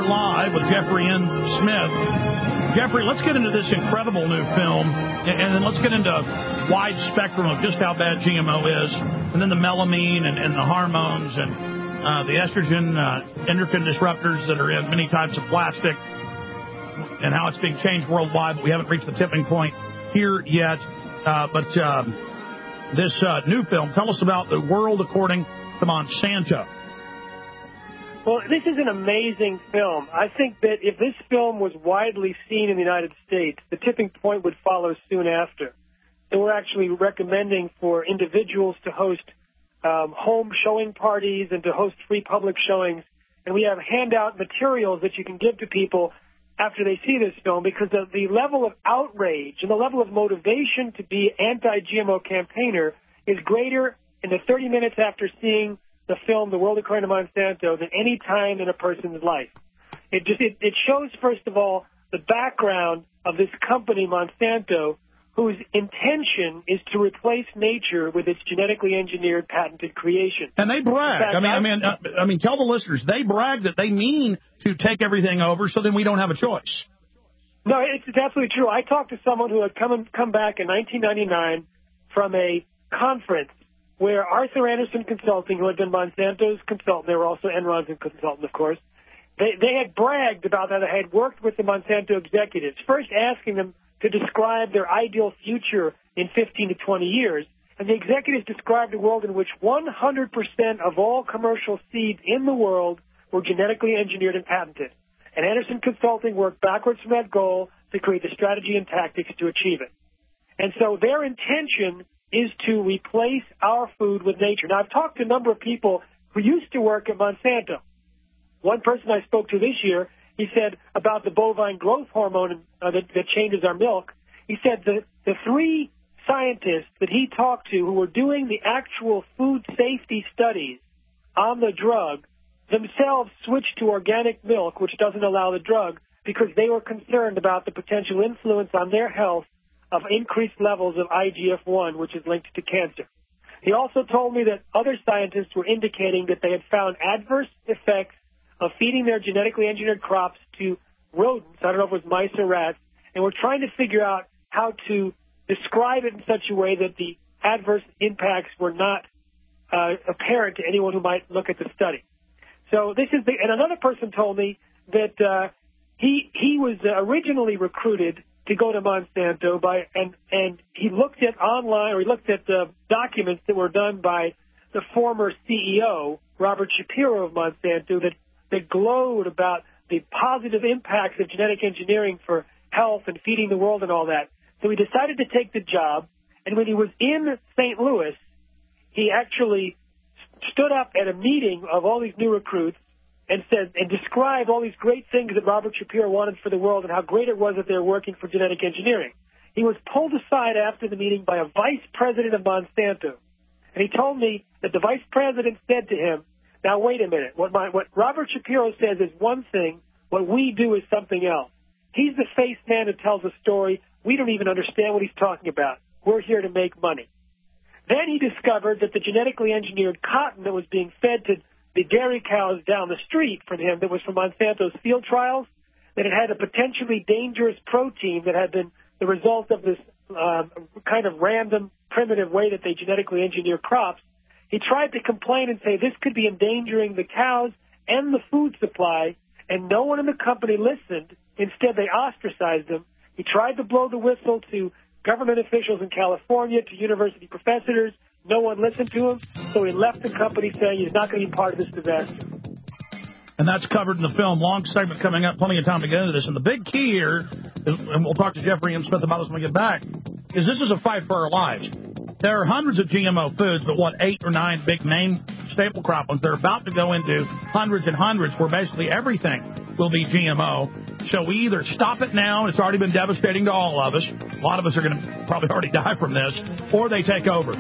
Live with Jeffrey N. Smith. Jeffrey, let's get into this incredible new film, and then let's get into wide spectrum of just how bad GMO is, and then the melamine and the hormones and the estrogen endocrine disruptors that are in many types of plastic, and how it's being changed worldwide, but we haven't reached the tipping point here yet. This new film, tell us about The World According to Monsanto. Well, this is an amazing film. I think that if this film was widely seen in the United States, the tipping point would follow soon after. And we're actually recommending for individuals to host home showing parties and to host free public showings. And we have handout materials that you can give to people after they see this film, because the level of outrage and the level of motivation to be anti-GMO campaigner is greater in the 30 minutes after seeing the film The World According to Monsanto than any time in a person's life. It shows, first of all, the background of this company, Monsanto, whose intention is to replace nature with its genetically engineered, patented creation. And they brag. I mean, tell the listeners, they brag that they mean to take everything over, so then we don't have a choice. No, it's absolutely true. I talked to someone who had come back in 1999 from a conference where Arthur Andersen Consulting, who had been Monsanto's consultant, they were also Enron's consultant, of course, they had bragged about that. They had worked with the Monsanto executives, first asking them to describe their ideal future in 15 to 20 years. And the executives described a world in which 100% of all commercial seeds in the world were genetically engineered and patented. And Andersen Consulting worked backwards from that goal to create the strategy and tactics to achieve it. And so their intention is to replace our food with nature. Now, I've talked to a number of people who used to work at Monsanto. One person I spoke to this year, he said about the bovine growth hormone that changes our milk. He said the three scientists that he talked to who were doing the actual food safety studies on the drug themselves switched to organic milk, which doesn't allow the drug, because they were concerned about the potential influence on their health of increased levels of IGF-1, which is linked to cancer. He also told me that other scientists were indicating that they had found adverse effects of feeding their genetically engineered crops to rodents, I don't know if it was mice or rats, and we're trying to figure out how to describe it in such a way that the adverse impacts were not apparent to anyone who might look at the study. So this is and another person told me that he was originally recruited to go to Monsanto and he looked at documents that were done by the former CEO, Robert Shapiro of Monsanto, that glowed about the positive impacts of genetic engineering for health and feeding the world and all that. So he decided to take the job, and when he was in St. Louis, he actually stood up at a meeting of all these new recruits and described all these great things that Robert Shapiro wanted for the world and how great it was that they were working for genetic engineering. He was pulled aside after the meeting by a vice president of Monsanto, and he told me that the vice president said to him, "Now, wait a minute. What Robert Shapiro says is one thing. What we do is something else. He's the face man who tells a story. We don't even understand what he's talking about. We're here to make money." Then he discovered that the genetically engineered cotton that was being fed to the dairy cows down the street from him, that was from Monsanto's field trials, that it had a potentially dangerous protein that had been the result of this kind of random, primitive way that they genetically engineer crops. He tried to complain and say this could be endangering the cows and the food supply, and no one in the company listened. Instead, they ostracized him. He tried to blow the whistle to government officials in California, to university professors. No one listened to him, so he left the company saying he's not going to be part of this disaster. And that's covered in the film. Long segment coming up, plenty of time to get into this. And the big key here, and we'll talk to Jeffrey M. Smith about this when we get back, is this is a fight for our lives. There are hundreds of GMO foods, but 8 or 9 big main staple crop ones? They're about to go into hundreds and hundreds where basically everything will be GMO. So we either stop it now, it's already been devastating to all of us. A lot of us are going to probably already die from this, or they take over.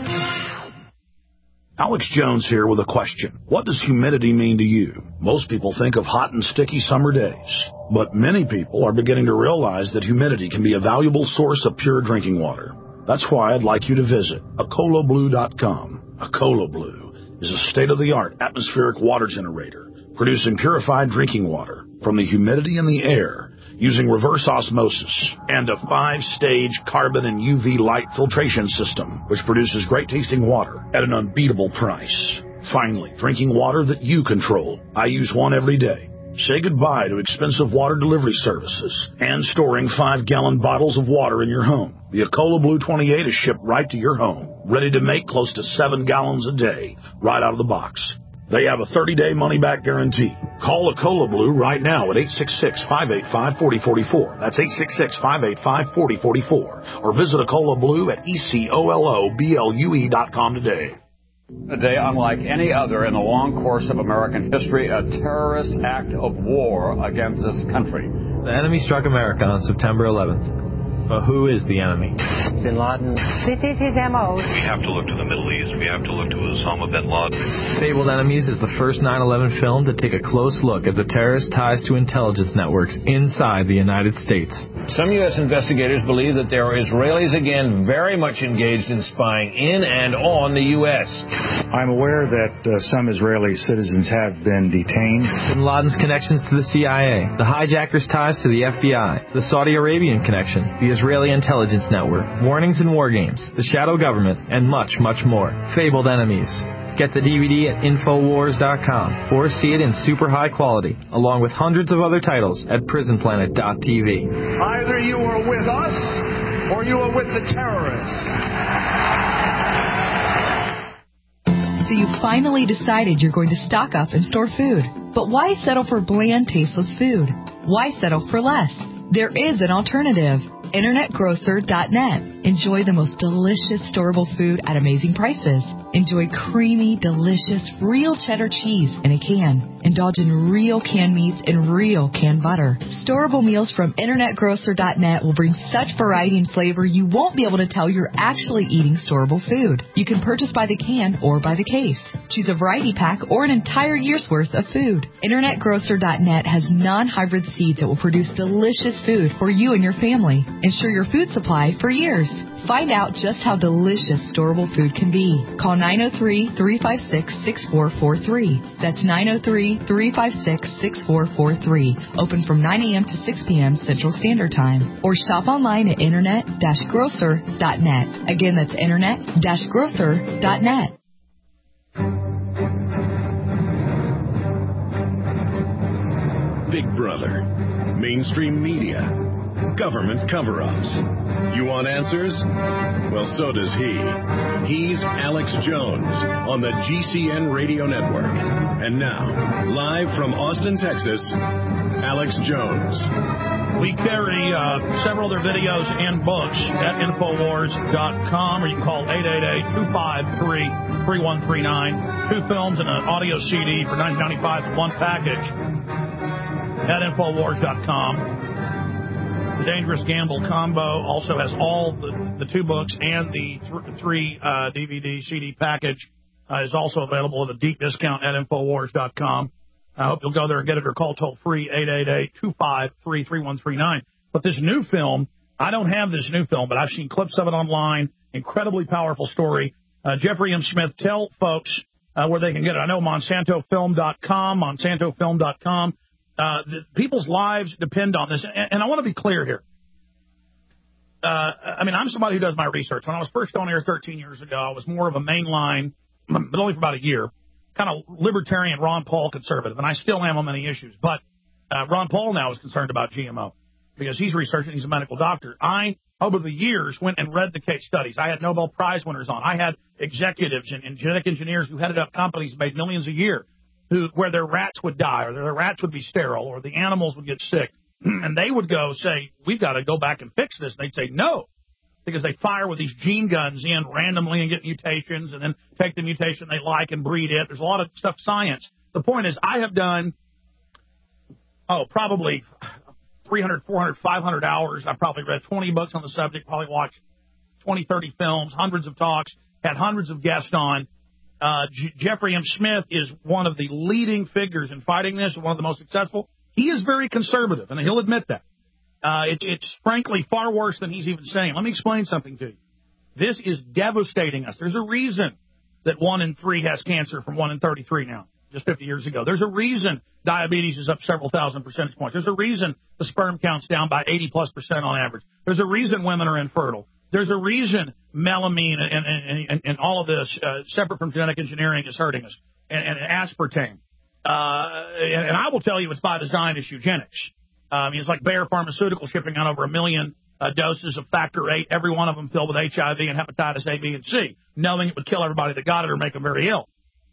Alex Jones here with a question. What does humidity mean to you? Most people think of hot and sticky summer days, but many people are beginning to realize that humidity can be a valuable source of pure drinking water. That's why I'd like you to visit AcoloBlue.com. AcoloBlue is a state-of-the-art atmospheric water generator producing purified drinking water from the humidity in the air using reverse osmosis and a 5-stage carbon and UV light filtration system, which produces great-tasting water at an unbeatable price. Finally, drinking water that you control. I use one every day. Say goodbye to expensive water delivery services and storing 5-gallon bottles of water in your home. The Ecola Blue 28 is shipped right to your home, ready to make close to 7 gallons a day, right out of the box. They have a 30-day money-back guarantee. Call Ecola Blue right now at 866-585-4044. That's 866-585-4044. Or visit Ecola Blue at ECOLOBLUE.com today. A day unlike any other in the long course of American history, a terrorist act of war against this country. The enemy struck America on September 11th. But who is the enemy? Bin Laden. This is his M.O. We have to look to the Middle East. We have to look to Osama bin Laden. Fabled Enemies is the first 9/11 film to take a close look at the terrorist ties to intelligence networks inside the United States. Some U.S. investigators believe that there are Israelis again very much engaged in spying in and on the U.S. I'm aware that some Israeli citizens have been detained. Bin Laden's connections to the CIA, the hijackers' ties to the FBI, the Saudi Arabian connection, the Israeli intelligence network, warnings and war games, the shadow government, and much, much more. Fabled Enemies. Get the DVD at Infowars.com or see it in super high quality, along with hundreds of other titles at PrisonPlanet.tv. Either you are with us or you are with the terrorists. So you finally decided you're going to stock up and store food. But why settle for bland, tasteless food? Why settle for less? There is an alternative. InternetGrocer.net. Enjoy the most delicious storable food at amazing prices. Enjoy creamy, delicious, real cheddar cheese in a can. Indulge in real canned meats and real canned butter. Storable meals from InternetGrocer.net will bring such variety and flavor you won't be able to tell you're actually eating storable food. You can purchase by the can or by the case. Choose a variety pack or an entire year's worth of food. InternetGrocer.net has non-hybrid seeds that will produce delicious food for you and your family. Ensure your food supply for years. Find out just how delicious storable food can be. Call 903-356-6443. That's 903-356-6443. Open from 9 a.m. to 6 p.m. Central Standard Time. Or shop online at internet-grocer.net. Again, that's internet-grocer.net. Big Brother, mainstream media, government cover-ups. You want answers? Well, so does he. He's Alex Jones on the GCN Radio Network. And now, live from Austin, Texas, Alex Jones. We carry several of their videos and books at Infowars.com, or you can call 888-253-3139. 2 films and an audio CD for $19.95 in one package at Infowars.com. The Dangerous Gamble combo also has all the 2 books, and the 3 DVD CD package is also available at a deep discount at Infowars.com. I hope you'll go there and get it, or call toll-free 888-253-3139. But this new film, I don't have this new film, but I've seen clips of it online. Incredibly powerful story. Jeffrey M. Smith, tell folks where they can get it. I know MonsantoFilm.com. People's lives depend on this, and I want to be clear here. I mean, I'm somebody who does my research. When I was first on air 13 years ago, I was more of a mainline, but only for about a year, kind of libertarian Ron Paul conservative, and I still am on many issues. But Ron Paul now is concerned about GMO because he's researching. He's a medical doctor. I, over the years, went and read the case studies. I had Nobel Prize winners on. I had executives and genetic engineers who headed up companies, made millions a year, where their rats would die, or their rats would be sterile, or the animals would get sick. And they would go say, we've got to go back and fix this. And they'd say, no, because they fire with these gene guns in randomly and get mutations, and then take the mutation they like and breed it. There's a lot of stuff, science. The point is, I have done, probably 300, 400, 500 hours. I've probably read 20 books on the subject, probably watched 20, 30 films, hundreds of talks, had hundreds of guests on. Jeffrey M. Smith is one of the leading figures in fighting this, one of the most successful. He is very conservative, and he'll admit that. It's frankly far worse than he's even saying. Let me explain something to you. This is devastating us. There's a reason that 1 in 3 has cancer from 1 in 33 now. just 50 years ago. There's a reason diabetes is up several thousand percentage points. There's a reason the sperm count's down by 80+% on average. There's a reason women are infertile. There's a reason melamine and all of this, separate from genetic engineering, is hurting us, and aspartame. And I will tell you it's by design. It's eugenics. It's like Bayer Pharmaceutical shipping out over 1 million doses of factor VIII, every one of them filled with HIV and hepatitis A, B, and C, knowing it would kill everybody that got it or make them very ill.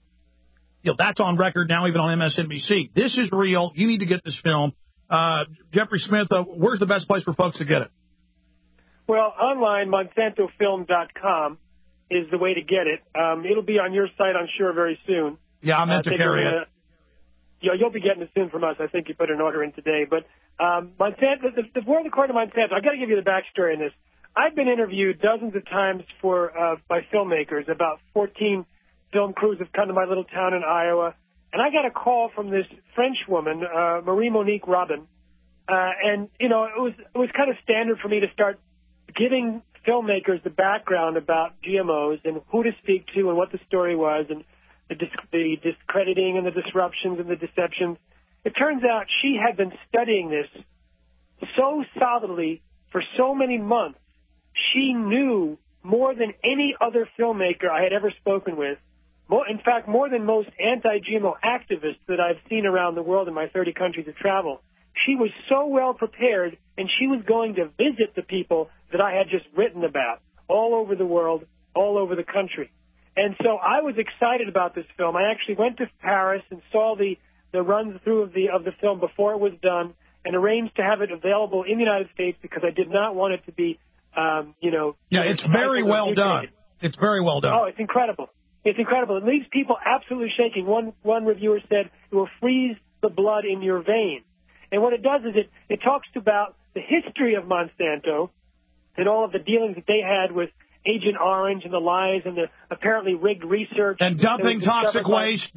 That's on record now, even on MSNBC. This is real. You need to get this film. Jeffrey Smith, where's the best place for folks to get it? Well, online, MonsantoFilm.com is the way to get it. It'll be on your site, I'm sure, very soon. Yeah, I meant to carry it. You'll be getting it soon from us. I think you put an order in today. But Monsanto, the world according to Monsanto, I've got to give you the backstory on this. I've been interviewed dozens of times by filmmakers. About 14 film crews have come to my little town in Iowa. And I got a call from this French woman, Marie-Monique Robin. And, it was kind of standard for me to start giving filmmakers the background about GMOs and who to speak to and what the story was and the discrediting and the disruptions and the deceptions. It turns out she had been studying this so solidly for so many months. She knew more than any other filmmaker I had ever spoken with. In fact, more than most anti-GMO activists that I've seen around the world in my 30 countries of travel. She was so well prepared, and she was going to visit the people that I had just written about all over the world, all over the country. And so I was excited about this film. I actually went to Paris and saw the run-through of the film before it was done and arranged to have it available in the United States because I did not want it to be, Yeah, it's very well done. It's very well done. Oh, it's incredible. It's incredible. It leaves people absolutely shaking. One reviewer said it will freeze the blood in your veins. And what it does is it talks about the history of Monsanto and all of the dealings that they had with Agent Orange and the lies and the apparently rigged research. And dumping toxic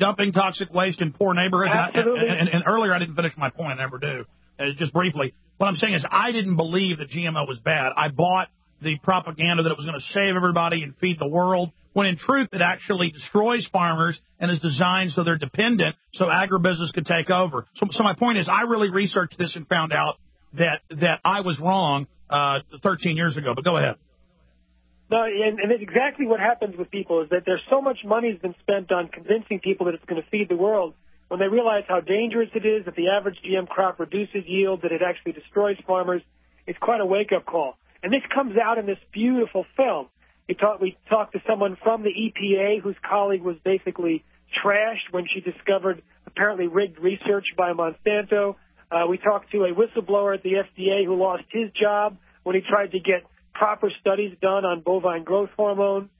waste in poor neighborhoods. Absolutely. And earlier I didn't finish my point. I never do. Just briefly. What I'm saying is I didn't believe that GMO was bad. I bought the propaganda that it was going to save everybody and feed the world, when in truth it actually destroys farmers and is designed so they're dependent so agribusiness could take over. So my point is I really researched this and found out that I was wrong 13 years ago. But go ahead. No, and it's exactly what happens with people is that there's so much money has been spent on convincing people that it's going to feed the world. When they realize how dangerous it is, that the average GM crop reduces yield, that it actually destroys farmers, it's quite a wake-up call. And this comes out in this beautiful film. We talked to someone from the EPA whose colleague was basically trashed when she discovered apparently rigged research by Monsanto. We talked to a whistleblower at the FDA who lost his job when he tried to get proper studies done on bovine growth hormone.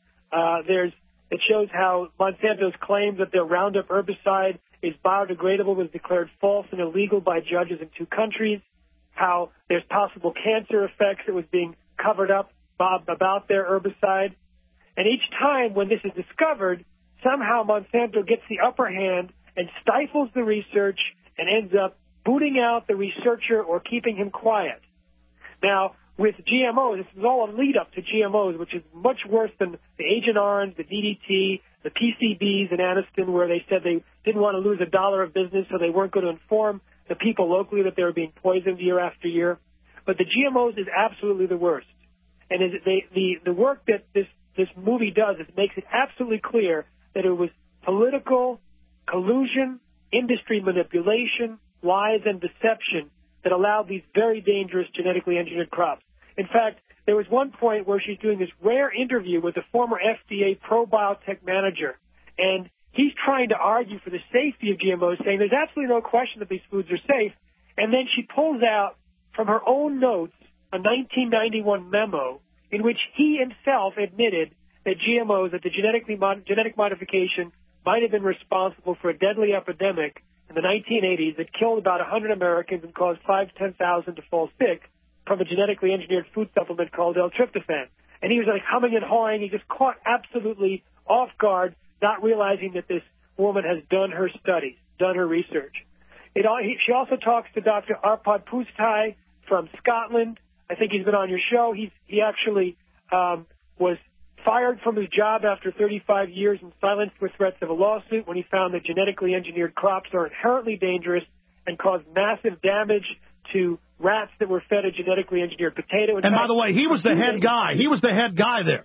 It shows how Monsanto's claim that their Roundup herbicide is biodegradable was declared false and illegal by judges in 2 countries. How there's possible cancer effects that was being covered up about their herbicide. And each time when this is discovered, somehow Monsanto gets the upper hand and stifles the research and ends up booting out the researcher or keeping him quiet. Now, with GMOs, this is all a lead-up to GMOs, which is much worse than the Agent Orange, the DDT, the PCBs in Anniston, where they said they didn't want to lose $1 of business, so they weren't going to inform the people locally that they were being poisoned year after year. But the GMOs is absolutely the worst. And the work that this movie does is it makes it absolutely clear that it was political collusion, industry manipulation, lies, and deception that allowed these very dangerous genetically engineered crops. In fact, there was one point where she's doing this rare interview with a former FDA pro-biotech manager, and he's trying to argue for the safety of GMOs, saying there's absolutely no question that these foods are safe. And then she pulls out from her own notes a 1991 memo in which he himself admitted that GMOs, that the genetic modification might have been responsible for a deadly epidemic in the 1980s that killed about 100 Americans and caused 5,000 to 10,000 to fall sick from a genetically engineered food supplement called L-tryptophan. And he was like humming and hawing. He just caught absolutely off guard, not realizing that this woman has done her studies, done her research. She also talks to Dr. Arpad Pusztai from Scotland. I think he's been on your show. He actually was fired from his job after 35 years and silenced with threats of a lawsuit when he found that genetically engineered crops are inherently dangerous and cause massive damage to rats that were fed a genetically engineered potato. And by the way, he was the head guy. He was the head guy there.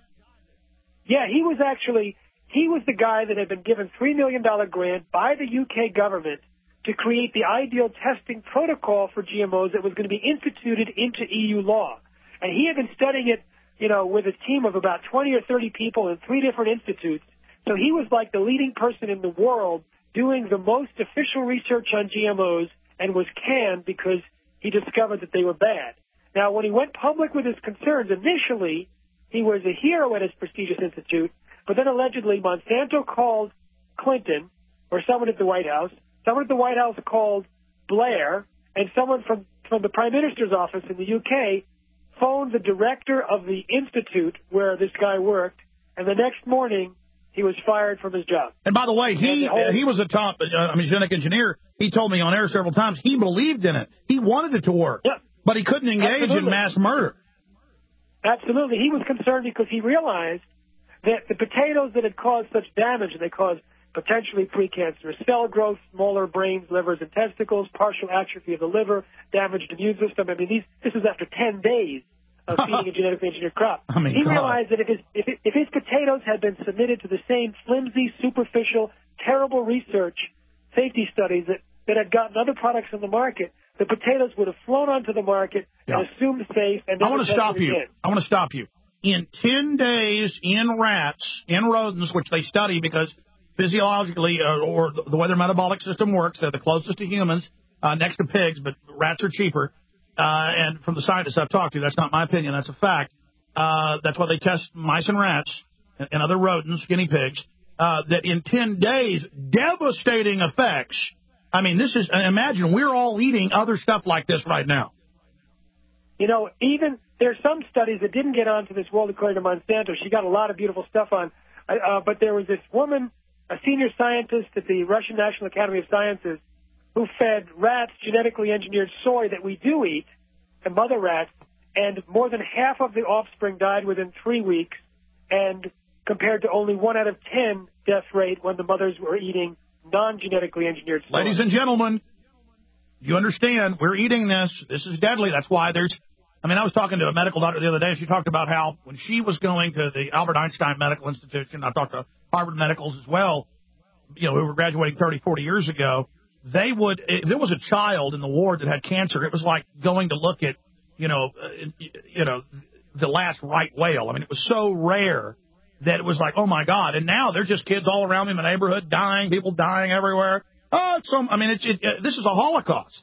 Yeah, he was the guy that had been given $3 million grant by the UK government to create the ideal testing protocol for GMOs that was going to be instituted into EU law. And he had been studying it, with a team of about 20 or 30 people in 3 different institutes. So he was like the leading person in the world doing the most official research on GMOs and was canned because he discovered that they were bad. Now, when he went public with his concerns, initially he was a hero at his prestigious institute, but then allegedly Monsanto called Clinton or someone at the White House. Someone at the White House called Blair, and someone from the Prime Minister's office in the UK phoned the director of the institute where this guy worked, and the next morning he was fired from his job. And by the way, he was a top genetic engineer. He told me on air several times he believed in it. He wanted it to work, but he couldn't engage in mass murder. Absolutely. He was concerned because he realized that the potatoes that had caused such damage, they caused potentially precancerous cell growth, smaller brains, livers, and testicles, partial atrophy of the liver, damaged immune system. I mean, this is after 10 days of feeding a genetically engineered crop. He realized that if his potatoes had been submitted to the same flimsy, superficial, terrible research, safety studies that had gotten other products on the market, the potatoes would have flown onto the market and assumed safe. And I want to stop you. I want to stop you. In 10 days in rats, in rodents, which they study because physiologically or the way their metabolic system works, they're the closest to humans, next to pigs, but rats are cheaper. And from the scientists I've talked to, that's not my opinion, that's a fact. That's why they test mice and rats and other rodents, guinea pigs, that in 10 days, devastating effects. I mean, imagine we're all eating other stuff like this right now. Even there's some studies that didn't get onto this World According to Monsanto. She got a lot of beautiful stuff on. But there was this woman, a senior scientist at the Russian National Academy of Sciences, who fed rats genetically engineered soy that we do eat, and mother rats, and more than half of the offspring died within 3 weeks, and compared to only 1 out of 10 death rate when the mothers were eating non-genetically engineered soy. Ladies and gentlemen, you understand, we're eating this. This is deadly. That's why I was talking to a medical doctor the other day. She talked about how when she was going to the Albert Einstein Medical Institution, I talked to Harvard Medicals as well, who were graduating 30, 40 years ago, if there was a child in the ward that had cancer, it was like going to look at, the last right whale. I mean, it was so rare that it was like, oh, my God. And now there's just kids all around me in the neighborhood dying, people dying everywhere. This is a Holocaust.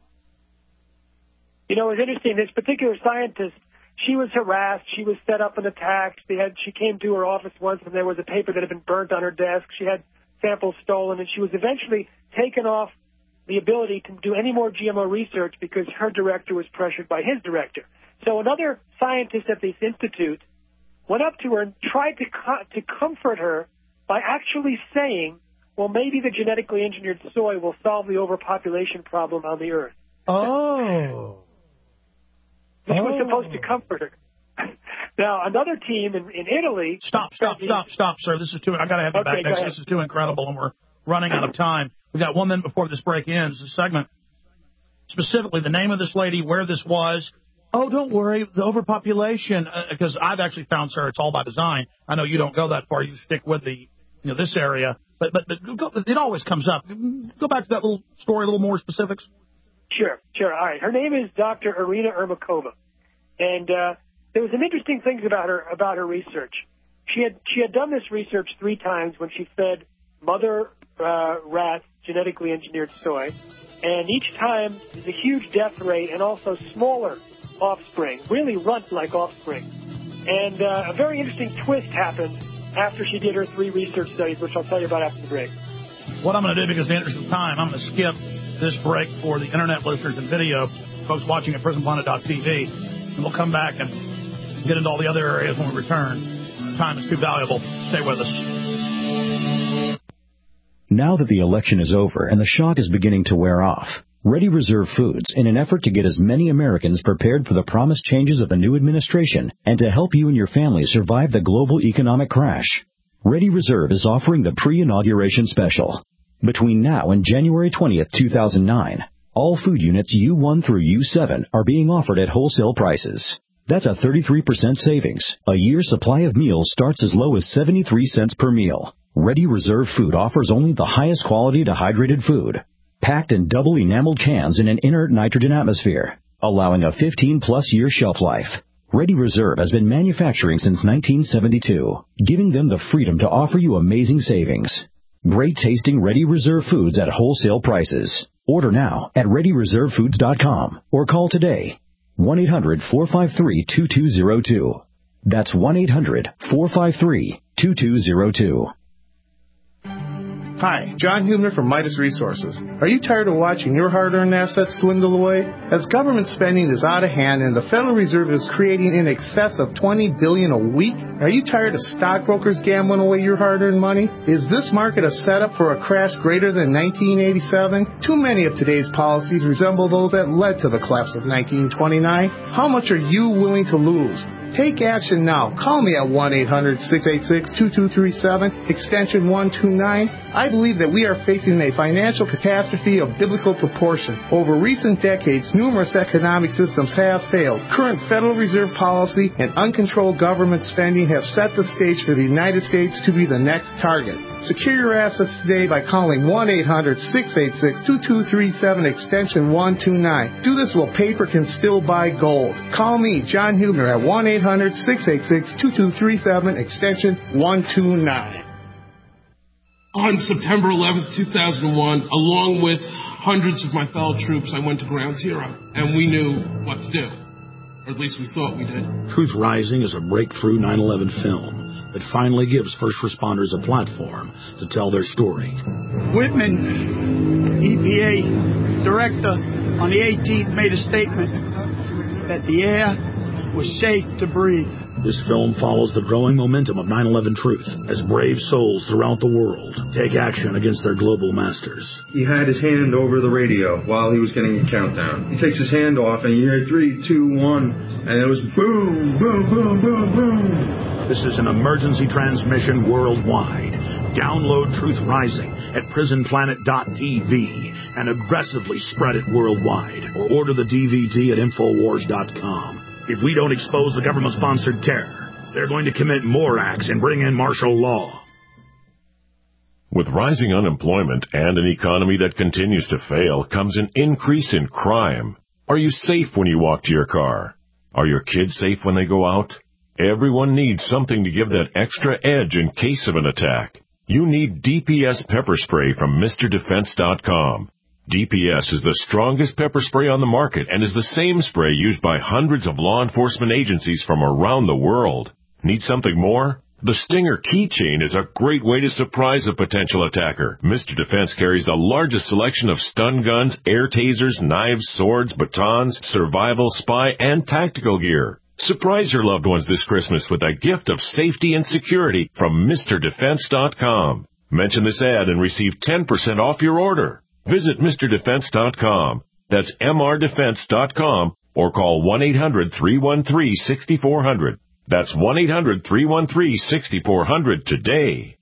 It was interesting. This particular scientist, she was harassed. She was set up and attacked. She came to her office once, and there was a paper that had been burnt on her desk. She had samples stolen, and she was eventually taken off the ability to do any more GMO research because her director was pressured by his director. So another scientist at this institute went up to her and tried to comfort her by actually saying, well, maybe the genetically engineered soy will solve the overpopulation problem on the earth. Oh. Which was supposed to comfort her. Now, another team in Italy... Stop, sir. This is too... I got to have you back next. This is too incredible, and we're running out of time. We've got 1 minute before this break ends, this segment. Specifically, the name of this lady, where this was. Oh, don't worry, the overpopulation. Because I've actually found, sir, it's all by design. I know you don't go that far. You stick with this area. But it always comes up. Go back to that little story, a little more specifics. Sure. All right. Her name is Dr. Irina Ermakova. And there was some interesting things about her research. She had done this research 3 times when she fed mother rats genetically engineered soy. And each time, there's a huge death rate and also smaller offspring, really runt-like offspring. And a very interesting twist happened after she did her 3 research studies, which I'll tell you about after the break. What I'm going to do, because of the interest of time, I'm going to skip this break for the Internet listeners and video, folks watching at prisonplanet.tv, and we'll come back and get into all the other areas when we return. Time is too valuable. Stay with us. Now that the election is over and the shock is beginning to wear off, Ready Reserve Foods, in an effort to get as many Americans prepared for the promised changes of the new administration and to help you and your family survive the global economic crash. Ready Reserve is offering the pre-inauguration special. Between now and January 20th, 2009, all food units U1 through U7 are being offered at wholesale prices. That's a 33% savings. A year's supply of meals starts as low as 73 cents per meal. Ready Reserve Food offers only the highest quality dehydrated food, packed in double enameled cans in an inert nitrogen atmosphere, allowing a 15-plus year shelf life. Ready Reserve has been manufacturing since 1972, giving them the freedom to offer you amazing savings. Great tasting Ready Reserve Foods at wholesale prices. Order now at ReadyReserveFoods.com or call today. 1-800-453-2202. That's 1-800-453-2202. Hi, John Hubner from Midas Resources. Are you tired of watching your hard-earned assets dwindle away? As government spending is out of hand and the Federal Reserve is creating in excess of $20 billion a week, are you tired of stockbrokers gambling away your hard-earned money? Is this market a setup for a crash greater than 1987? Too many of today's policies resemble those that led to the collapse of 1929. How much are you willing to lose? Take action now. Call me at 1-800-686-2237, extension 129. I believe that we are facing a financial catastrophe of biblical proportion. Over recent decades, numerous economic systems have failed. Current Federal Reserve policy and uncontrolled government spending have set the stage for the United States to be the next target. Secure your assets today by calling 1-800-686-2237, extension 129. Do this while paper can still buy gold. Call me, John Hubner, at 1-800-686-2237, extension 129. On September 11th, 2001, along with hundreds of my fellow troops, I went to Ground Zero, and we knew what to do. Or at least we thought we did. Truth Rising is a breakthrough 9/11 film that finally gives first responders a platform to tell their story. Whitman, EPA director, on the 18th made a statement that the air was safe to breathe. This film follows the growing momentum of 9/11 truth as brave souls throughout the world take action against their global masters. He had his hand over the radio while he was getting a countdown. He takes his hand off and you hear 3, 2, 1, and it was boom, boom, boom, boom, boom. This is an emergency transmission worldwide. Download Truth Rising at prisonplanet.tv and aggressively spread it worldwide, or order the DVD at Infowars.com. If we don't expose the government-sponsored terror, they're going to commit more acts and bring in martial law. With rising unemployment and an economy that continues to fail comes an increase in crime. Are you safe when you walk to your car? Are your kids safe when they go out? Everyone needs something to give that extra edge in case of an attack. You need DPS pepper spray from MrDefense.com. DPS is the strongest pepper spray on the market and is the same spray used by hundreds of law enforcement agencies from around the world. Need something more? The Stinger keychain is a great way to surprise a potential attacker. Mr. Defense carries the largest selection of stun guns, air tasers, knives, swords, batons, survival, spy, and tactical gear. Surprise your loved ones this Christmas with a gift of safety and security from MrDefense.com. Mention this ad and receive 10% off your order. Visit MrDefense.com. That's MRDefense.com or call 1-800-313-6400. That's 1-800-313-6400 today.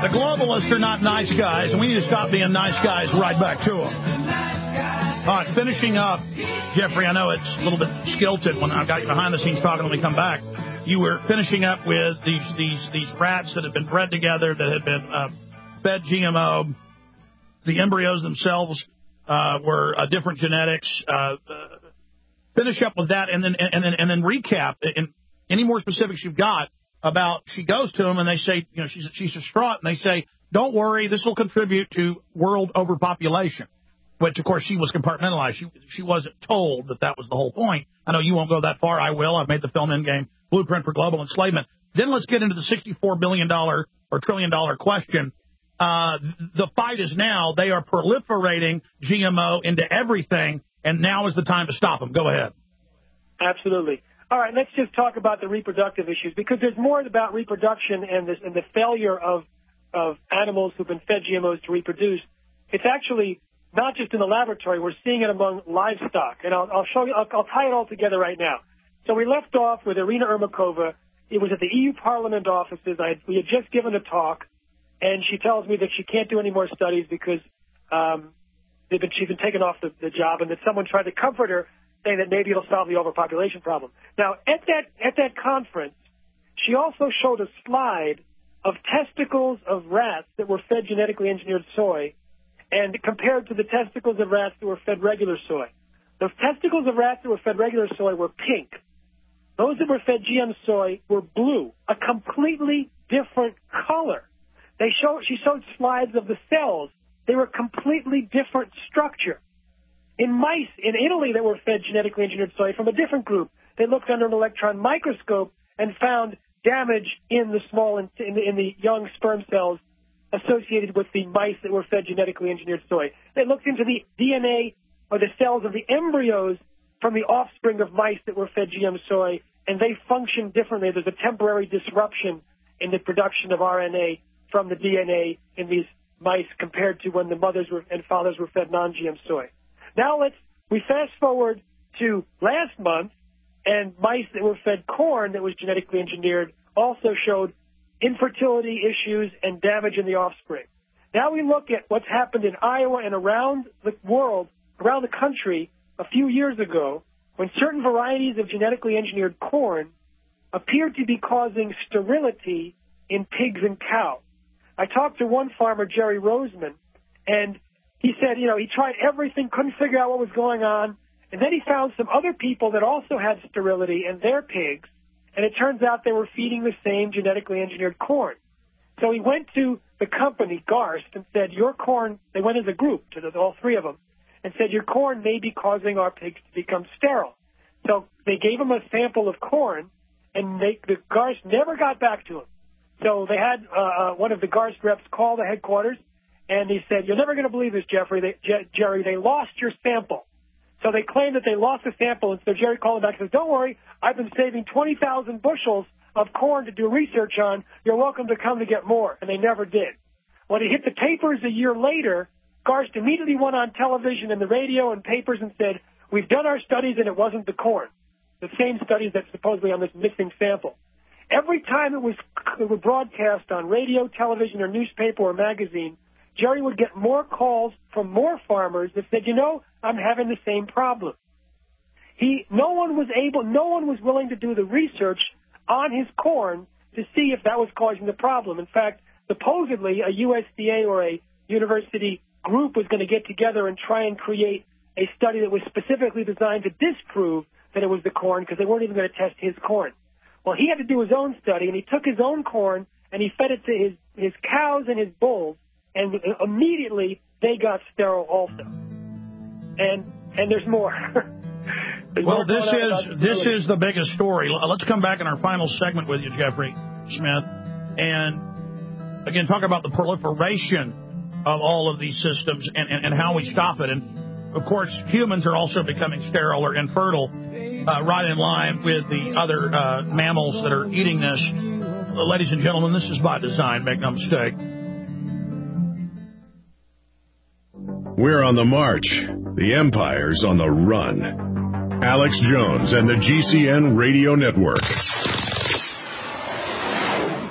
The globalists are not nice guys, and we need to stop being nice guys right back to them. All right, finishing up, Jeffrey, I know it's a little bit stilted when I got you behind the scenes talking when we come back. You were finishing up with these rats that had been bred together, that had been fed GMO. The embryos themselves were different genetics. Finish up with that, and then recap. And any more specifics you've got about? She goes to them, and they say, you know, she's distraught, and they say, "Don't worry, this will contribute to world overpopulation." Which, of course, she was compartmentalized. She wasn't told that was the whole point. I know you won't go that far. I will. I've made the film Endgame, Blueprint for Global Enslavement. Then let's get into the $64 billion or $1 trillion question. The fight is now. They are proliferating GMO into everything, and now is the time to stop them. Go ahead. Absolutely. All right, let's just talk about the reproductive issues, because there's more about reproduction and the failure of animals who've been fed GMOs to reproduce. It's actually not just in the laboratory. We're seeing it among livestock, and I'll show you. I'll tie it all together right now. So we left off with Irina Ermakova. It was at the EU Parliament offices. We had just given a talk, and she tells me that she can't do any more studies because she's been taken off the job, and that someone tried to comfort her, saying that maybe it'll solve the overpopulation problem. Now, at that conference, she also showed a slide of testicles of rats that were fed genetically engineered soy, and compared to the testicles of rats that were fed regular soy. The testicles of rats that were fed regular soy were pink. Those that were fed GM soy were blue, a completely different color. She showed slides of the cells. They were completely different structure. In mice in Italy that were fed genetically engineered soy from a different group, they looked under an electron microscope and found damage in the young sperm cells associated with the mice that were fed genetically engineered soy. They looked into the DNA or the cells of the embryos from the offspring of mice that were fed GM soy, and they function differently. There's a temporary disruption in the production of RNA from the DNA in these mice compared to when the mothers and fathers were fed non-GM soy. Now we fast forward to last month, and mice that were fed corn that was genetically engineered also showed infertility issues and damage in the offspring. Now we look at what's happened in Iowa and around the world, around the country, a few years ago, when certain varieties of genetically engineered corn appeared to be causing sterility in pigs and cows. I talked to one farmer, Jerry Roseman, and he said, he tried everything, couldn't figure out what was going on, and then he found some other people that also had sterility in their pigs, and it turns out they were feeding the same genetically engineered corn. So he went to the company, Garst, and said, your corn, they went as a group, all three of them, and said, your corn may be causing our pigs to become sterile. So they gave him a sample of corn, and the Garst never got back to him. So they had one of the Garst reps call the headquarters, and he said, you're never going to believe this, Jerry, they lost your sample. So they claimed that they lost the sample, and so Jerry called him back and says, don't worry, I've been saving 20,000 bushels of corn to do research on. You're welcome to come to get more. And they never did. When it hit the papers a year later, Garst immediately went on television and the radio and papers and said, we've done our studies and it wasn't the corn. The same studies that's supposedly on this missing sample. Every time it was broadcast on radio, television, or newspaper or magazine, Jerry would get more calls from more farmers that said, I'm having the same problem. No one was willing to do the research on his corn to see if that was causing the problem. In fact, supposedly a USDA or a university group was going to get together and try and create a study that was specifically designed to disprove that it was the corn, because they weren't even going to test his corn. Well, he had to do his own study, and he took his own corn and he fed it to his cows and his bulls, and immediately they got sterile also. And there's more. Well, this is the biggest story. Let's come back in our final segment with you, Jeffrey Smith, and again talk about the proliferation of all of these systems and how we stop it. And of course, humans are also becoming sterile or infertile, right in line with the other mammals that are eating this. Ladies and gentlemen, this is by design. Make no mistake. We're on the march. The Empire's on the run. Alex Jones and the GCN Radio Network.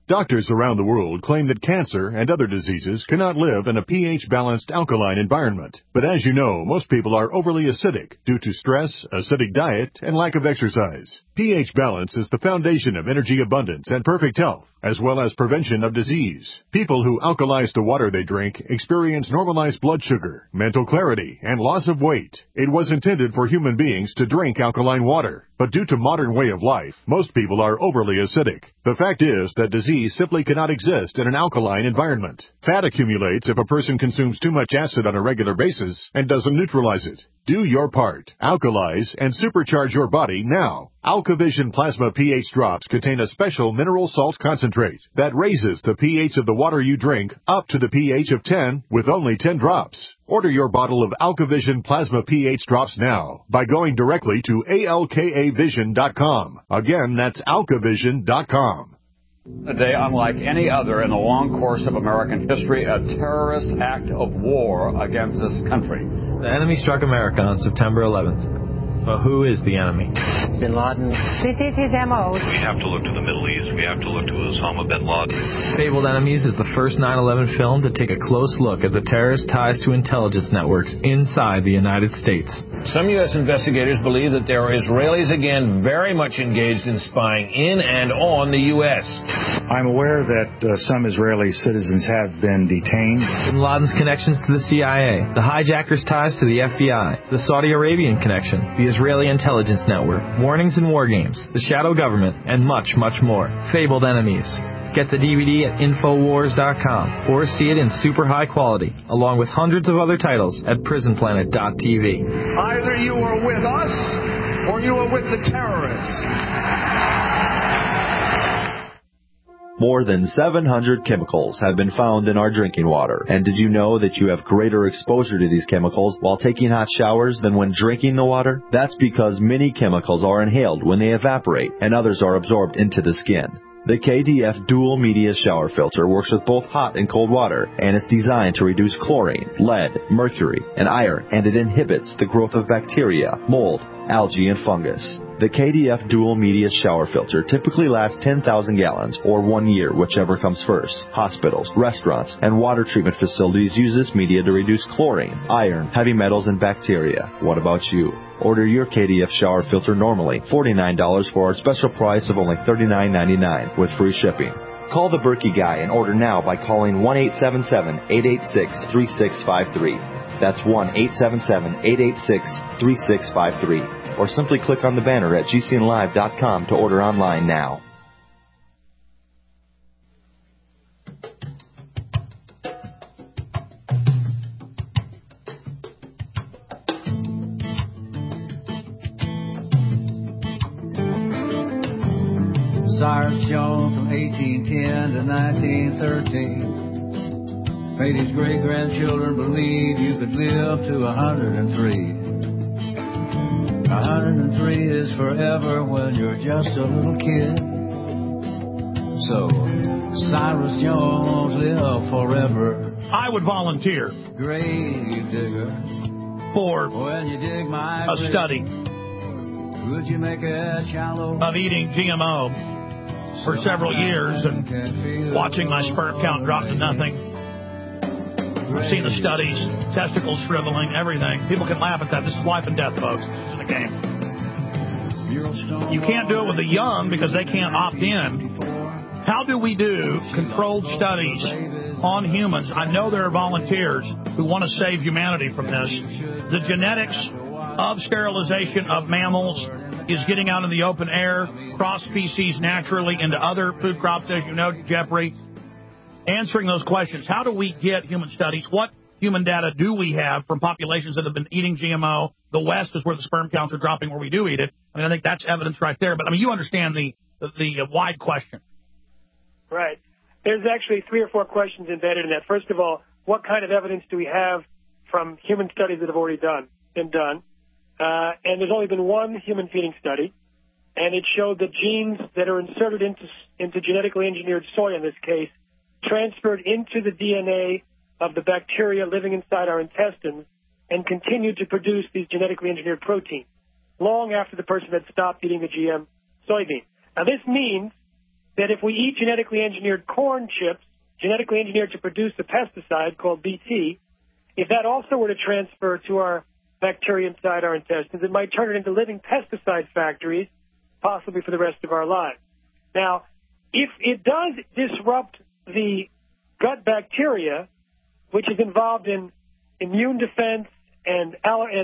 Doctors around the world claim that cancer and other diseases cannot live in a pH-balanced alkaline environment. But as you know, most people are overly acidic due to stress, acidic diet, and lack of exercise. pH balance is the foundation of energy abundance and perfect health, as well as prevention of disease. People who alkalize the water they drink experience normalized blood sugar, mental clarity, and loss of weight. It was intended for human beings to drink alkaline water, but due to modern way of life, most people are overly acidic. The fact is that disease simply cannot exist in an alkaline environment. Fat accumulates if a person consumes too much acid on a regular basis and doesn't neutralize it. Do your part. Alkalize and supercharge your body now. AlkaVision Plasma pH drops contain a special mineral salt concentrate that raises the pH of the water you drink up to the pH of 10 with only 10 drops. Order your bottle of AlkaVision Plasma pH drops now by going directly to alkavision.com. Again, that's alkavision.com. A day unlike any other in the long course of American history, a terrorist act of war against this country. The enemy struck America on September 11th. But who is the enemy? Bin Laden. This is his MO. We have to look to the Middle East. We have to look to Osama bin Laden. Fabled Enemies is the first 9/11 film to take a close look at the terrorist ties to intelligence networks inside the United States. Some U.S. investigators believe that there are Israelis again very much engaged in spying in and on the U.S. I'm aware that some Israeli citizens have been detained. Bin Laden's connections to the CIA, the hijackers' ties to the FBI, the Saudi Arabian connection, the Israeli intelligence network, warnings and war games, the shadow government, and much, much more. Fabled Enemies. Get the DVD at Infowars.com or see it in super high quality, along with hundreds of other titles at PrisonPlanet.tv. Either you are with us or you are with the terrorists. More than 700 chemicals have been found in our drinking water. And did you know that you have greater exposure to these chemicals while taking hot showers than when drinking the water? That's because many chemicals are inhaled when they evaporate, and others are absorbed into the skin. The KDF Dual Media Shower Filter works with both hot and cold water, and it's designed to reduce chlorine, lead, mercury, and iron, and it inhibits the growth of bacteria, mold, algae, and fungus. The KDF Dual Media Shower Filter typically lasts 10,000 gallons, or 1 year, whichever comes first. Hospitals, restaurants, and water treatment facilities use this media to reduce chlorine, iron, heavy metals, and bacteria. What about you? Order your KDF shower filter normally $49 for our special price of only $39.99 with free shipping. Call the Berkey Guy and order now by calling 1-877-886-3653. That's 1-877-886-3653. Or simply click on the banner at gcnlive.com to order online now. Cyrus Jones from 1810 to 1913 made his great-grandchildren believe you could live to 103. 103 is forever when you're just a little kid. So, Cyrus Jones, live forever. I would volunteer Grave digger. For when you dig my a study would you make it shallow of eating GMO for several years and watching my sperm count drop to nothing. I've seen the studies, testicles shriveling, everything. People can laugh at that. This is life and death, folks. This isn't a game. You can't do it with the young because they can't opt in. How do we do controlled studies on humans? I know there are volunteers who want to save humanity from this. The genetics of sterilization of mammals is getting out in the open air, cross species naturally into other food crops, as you know, Jeffrey. Answering those questions. How do we get human studies? What human data do we have from populations that have been eating GMO? The West is where the sperm counts are dropping where we do eat it. I mean, I think that's evidence right there. But, I mean, you understand the wide question. Right. There's actually 3 or 4 questions embedded in that. First of all, what kind of evidence do we have from human studies that have already been done? And there's only been one human feeding study, and it showed that genes that are inserted into genetically engineered soy in this case transferred into the DNA of the bacteria living inside our intestines and continued to produce these genetically engineered proteins long after the person had stopped eating the GM soybean. Now, this means that if we eat genetically engineered corn chips, genetically engineered to produce a pesticide called BT, if that also were to transfer to our bacteria inside our intestines, it might turn it into living pesticide factories, possibly for the rest of our lives. Now, if it does disrupt the gut bacteria, which is involved in immune defense and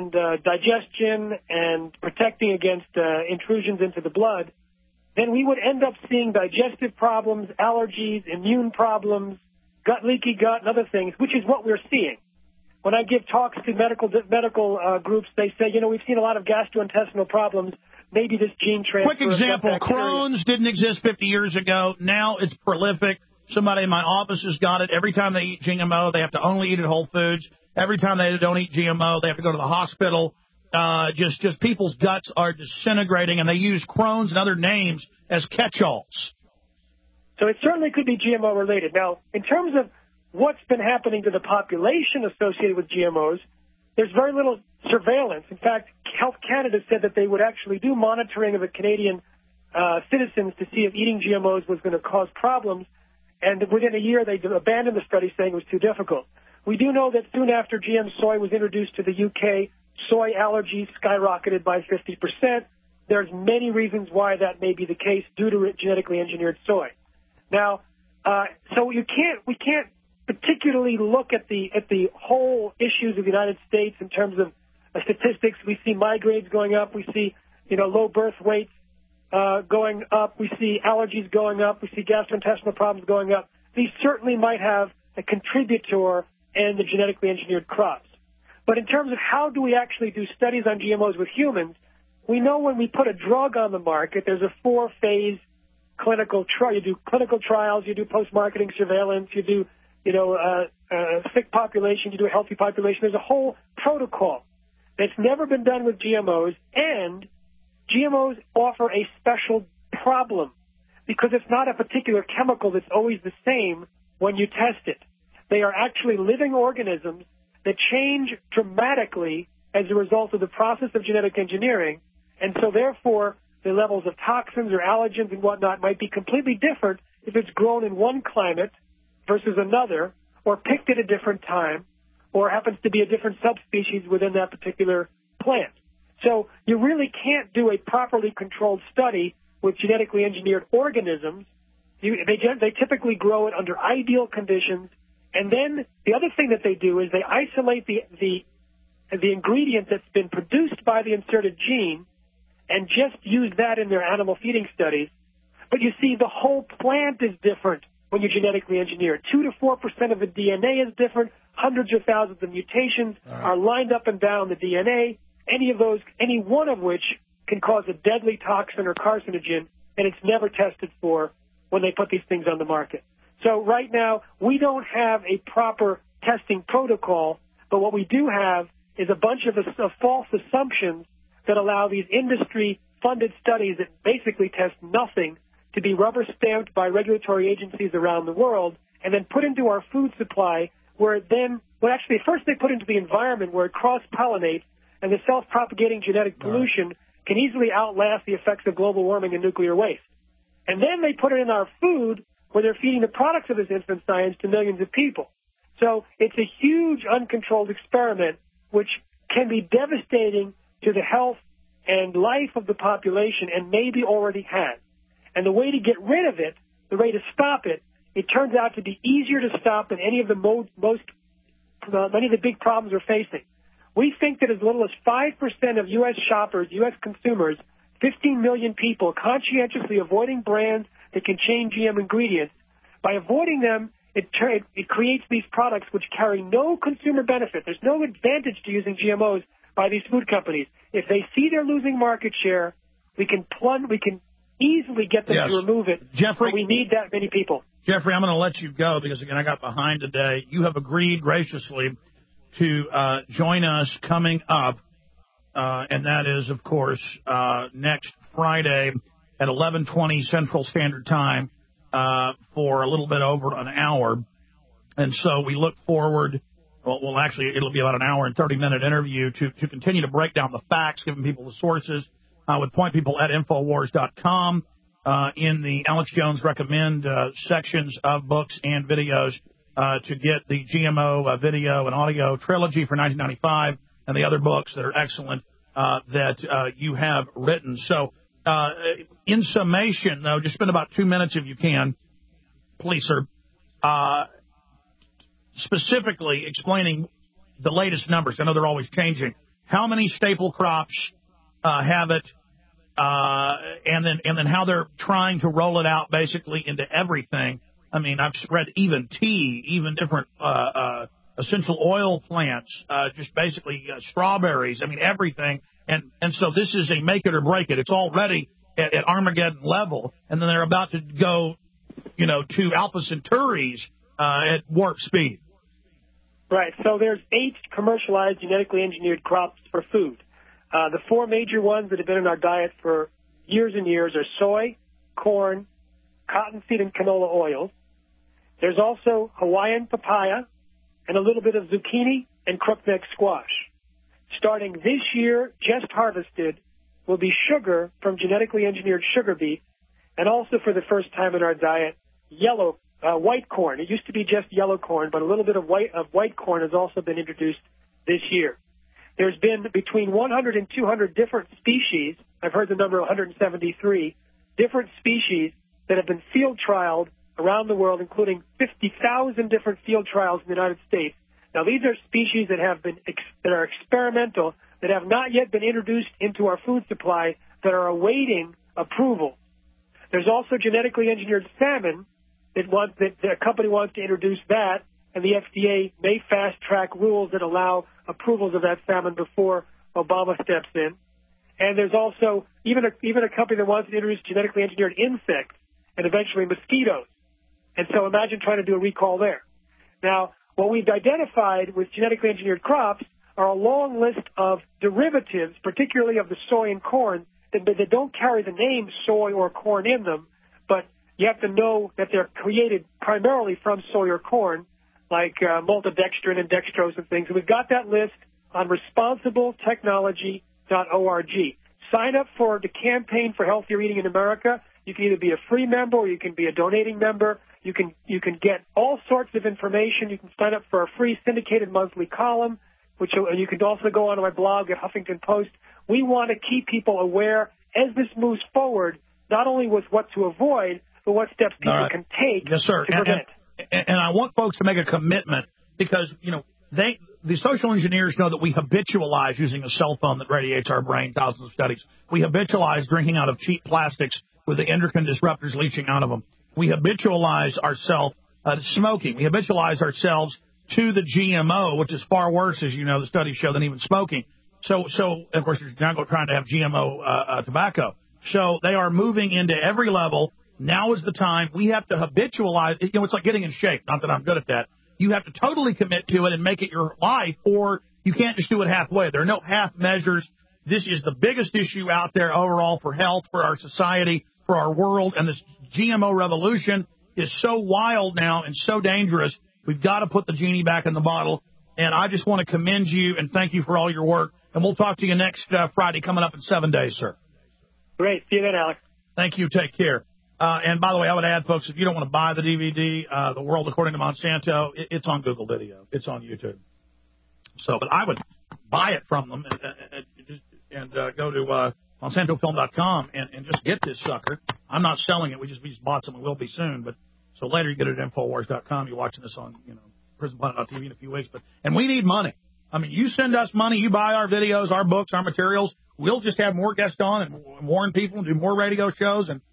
digestion and protecting against intrusions into the blood, then we would end up seeing digestive problems, allergies, immune problems, leaky gut, and other things, which is what we're seeing. When I give talks to medical groups, they say, we've seen a lot of gastrointestinal problems. Maybe this gene transfer. Quick example, Crohn's didn't exist 50 years ago. Now it's prolific. Somebody in my office has got it. Every time they eat GMO, they have to only eat at Whole Foods. Every time they don't eat GMO, they have to go to the hospital. Just people's guts are disintegrating, and they use Crohn's and other names as catch-alls. So it certainly could be GMO related. Now, in terms of what's been happening to the population associated with GMOs, there's very little surveillance. In fact, Health Canada said that they would actually do monitoring of the Canadian citizens to see if eating GMOs was going to cause problems. And within a year, they abandoned the study, saying it was too difficult. We do know that soon after GM soy was introduced to the UK, soy allergies skyrocketed by 50%. There's many reasons why that may be the case due to genetically engineered soy. Now, so we can't particularly look at the whole issues of the United States in terms of statistics. We see migraines going up. We see low birth weights going up. We see allergies going up. We see gastrointestinal problems going up. These certainly might have a contributor in the genetically engineered crops. But in terms of how do we actually do studies on GMOs with humans, we know when we put a drug on the market, there's a 4-phase clinical trial. You do clinical trials, you do post-marketing surveillance, you do a sick population, you do a healthy population. There's a whole protocol that's never been done with GMOs, and GMOs offer a special problem because it's not a particular chemical that's always the same when you test it. They are actually living organisms that change dramatically as a result of the process of genetic engineering, and so therefore the levels of toxins or allergens and whatnot might be completely different if it's grown in one climate versus another, or picked at a different time, or happens to be a different subspecies within that particular plant. So you really can't do a properly controlled study with genetically engineered organisms. They typically grow it under ideal conditions, and then the other thing that they do is they isolate the ingredient that's been produced by the inserted gene and just use that in their animal feeding studies. But you see, the whole plant is different when you genetically engineer it. 2 to 4% of the DNA is different. Hundreds of thousands of mutations are lined up and down the DNA. Any one of which can cause a deadly toxin or carcinogen, and it's never tested for when they put these things on the market. So right now, we don't have a proper testing protocol, but what we do have is a bunch of false assumptions that allow these industry-funded studies that basically test nothing to be rubber-stamped by regulatory agencies around the world and then put into our food supply where first they put into the environment where it cross-pollinates, and the self-propagating genetic pollution can easily outlast the effects of global warming and nuclear waste. And then they put it in our food where they're feeding the products of this infant science to millions of people. So it's a huge uncontrolled experiment which can be devastating to the health and life of the population and maybe already has. And the way to get rid of it, the way to stop it, it turns out to be easier to stop than any of the many of the big problems we're facing. We think that as little as 5% of U.S. shoppers, U.S. consumers, 15 million people conscientiously avoiding brands that contain GM ingredients, by avoiding them, it creates these products which carry no consumer benefit. There's no advantage to using GMOs by these food companies. If they see they're losing market share, we can easily get them to remove it. Jeffrey, but we need that many people. Jeffrey, I'm going to let you go because, again, I got behind today. You have agreed graciously to join us coming up, and that is, of course, next Friday at 11:20 Central Standard Time for a little bit over an hour. And so we look forward, well, actually, it'll be about an hour and 30-minute interview to continue to break down the facts, giving people the sources. I would point people at Infowars.com in the Alex Jones Recommend sections of books and videos to get the GMO video and audio trilogy for $19.95 and the other books that are excellent that you have written. So in summation, though, just spend about 2 minutes if you can, please, sir, specifically explaining the latest numbers. I know they're always changing. How many staple crops have it, and then how they're trying to roll it out basically into everything. I mean, I've read even tea, even different essential oil plants, just basically strawberries. I mean, everything. And so this is a make it or break it. It's already at Armageddon level, and then they're about to go, to Alpha Centauris at warp speed. Right. So there's 8 commercialized genetically engineered crops for food. The 4 major ones that have been in our diet for years and years are soy, corn, cottonseed and canola oils. There's also Hawaiian papaya and a little bit of zucchini and crookneck squash. Starting this year, just harvested, will be sugar from genetically engineered sugar beet, and also for the first time in our diet, white corn. It used to be just yellow corn, but a little bit of white corn has also been introduced this year. There's been between 100 and 200 different species, I've heard the number 173, different species that have been field trialed around the world, including 50,000 different field trials in the United States. Now, these are species that are experimental, that have not yet been introduced into our food supply, that are awaiting approval. There's also genetically engineered salmon that a company wants to introduce that, and the FDA may fast-track rules that allow approvals of that salmon before Obama steps in. And there's also even a company that wants to introduce genetically engineered insects and eventually mosquitoes. And so imagine trying to do a recall there. Now, what we've identified with genetically engineered crops are a long list of derivatives, particularly of the soy and corn, that don't carry the name soy or corn in them, but you have to know that they're created primarily from soy or corn, like maltodextrin and dextrose and things. And we've got that list on responsibletechnology.org. Sign up for the Campaign for Healthier Eating in America. You can either be a free member or you can be a donating member. You can get all sorts of information. You can sign up for a free syndicated monthly column, which you can also go on to my blog at Huffington Post. We want to keep people aware as this moves forward, not only with what to avoid, but what steps people can take to prevent. And I want folks to make a commitment because, the social engineers know that we habitualize using a cell phone that radiates our brain, thousands of studies. We habitualize drinking out of cheap plastics with the endocrine disruptors leaching out of them. We habitualize ourselves to smoking. We habitualize ourselves to the GMO, which is far worse, as you know, the studies show, than even smoking. So of course, you're not trying to have GMO tobacco. So they are moving into every level. Now is the time. We have to habitualize. It's like getting in shape. Not that I'm good at that. You have to totally commit to it and make it your life, or you can't just do it halfway. There are no half measures. This is the biggest issue out there overall for health, for our society, for our world, and this GMO revolution is so wild now and so dangerous. We've got to put the genie back in the bottle, and I just want to commend you and thank you for all your work, and we'll talk to you next Friday coming up in 7 days, sir. Great. See you then, Alex. Thank you. Take care. And by the way, I would add, folks, if you don't want to buy the DVD, The World According to Monsanto, it's on Google Video. It's on YouTube. So, but I would buy it from them and go to MonsantoFilm.com and just get this sucker. I'm not selling it. We just bought some and will be soon. But so later you get it at Infowars.com. You're watching this on PrisonPlanet.tv in a few weeks. And we need money. I mean, you send us money, you buy our videos, our books, our materials. We'll just have more guests on and warn people and do more radio shows and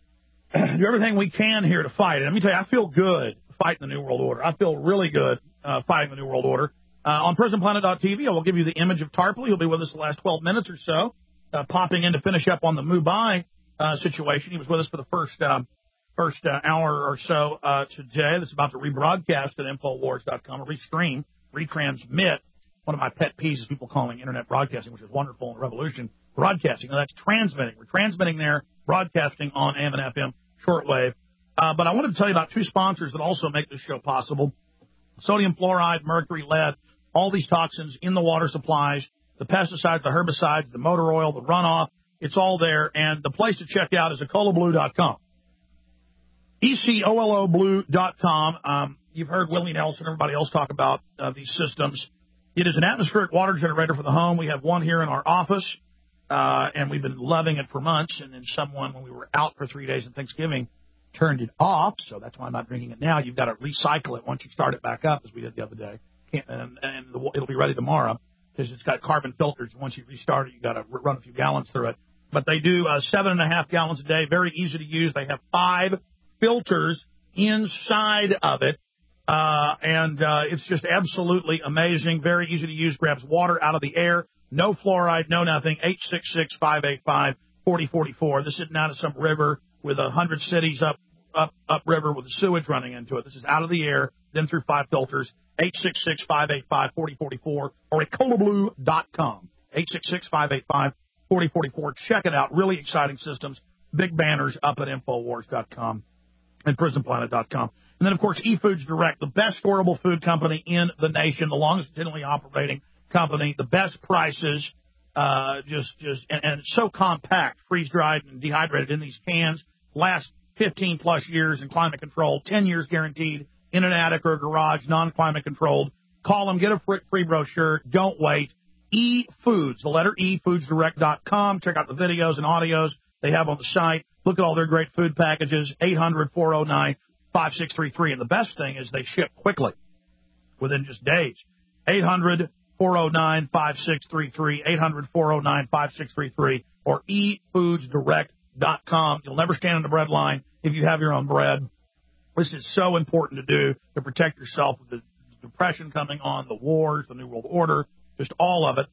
do everything we can here to fight it. Let me tell you, I feel good fighting the New World Order. I feel really good fighting the New World Order. On PrisonPlanet.tv, I will give you the image of Tarpley. He'll be with us the last 12 minutes or so, popping in to finish up on the Mumbai situation. He was with us for the first hour or so today. That's about to rebroadcast at Infowars.com, or restream, retransmit. One of my pet peeves is people calling internet broadcasting, which is wonderful in revolution, broadcasting. Now, that's transmitting. We're transmitting there, broadcasting on AM and FM shortwave. But I wanted to tell you about two sponsors that also make this show possible. Sodium fluoride, mercury, lead, all these toxins in the water supplies, the pesticides, the herbicides, the motor oil, the runoff, It's all there, and the place to check out is EcoloBlue.com. ECOLOBlue.com. You've heard Willie Nelson and everybody else talk about these systems. It is an atmospheric water generator for the home. We have one here in our office, and we've been loving it for months. And then someone, when we were out for 3 days on Thanksgiving, turned it off, so that's why I'm not drinking it now. You've got to recycle it once you start it back up, as we did the other day. And it'll be ready tomorrow because it's got carbon filters. Once you restart it, you've got to run a few gallons through it. But they do 7.5 gallons a day, very easy to use. They have 5 filters inside of it, and it's just absolutely amazing, very easy to use, grabs water out of the air, no fluoride, no nothing, 866-585-4044. This isn't out of some river with 100 cities up river with the sewage running into it. This is out of the air, then through 5 filters, 866-585-4044 or EcoloBlue.com, 866-585-4044. Check it out. Really exciting systems. Big banners up at Infowars.com and PrisonPlanet.com. And then, of course, eFoods Direct, the best storable food company in the nation, the longest continually operating company, the best prices, and it's so compact, freeze-dried and dehydrated in these cans, last 15-plus years in climate control, 10 years guaranteed in an attic or a garage, non-climate controlled. Call them, get a free brochure. Don't wait. eFoods, the letter E, foodsdirect.com. Check out the videos and audios they have on the site. Look at all their great food packages, 800-409-5633. And the best thing is they ship quickly, within just days. 800-409-5633, 800-409-5633, or efoodsdirect.com. You'll never stand in the bread line if you have your own bread. This is so important to do to protect yourself with the depression coming on, the wars, the New World Order, just all of it.